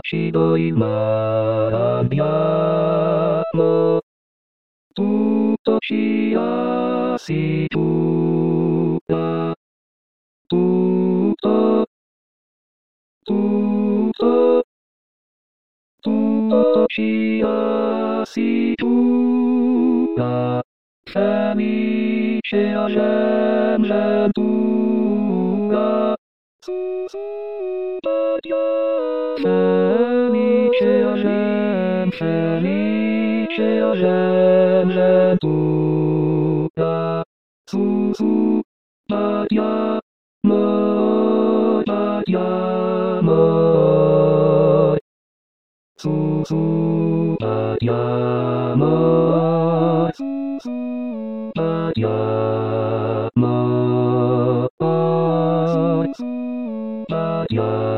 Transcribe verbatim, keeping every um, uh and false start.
Cibo il abbiamo. Tutto sia sicura. Tutto. Tutto. Tutto sia sicura. Przemicie żem, żem długa. Przemicie żem, przemicie żem, żem długa. Su, su, Maria, moj, Maria, moj. Su, su, Maria, moj. Su, su, Maria, moj. Su, Maria.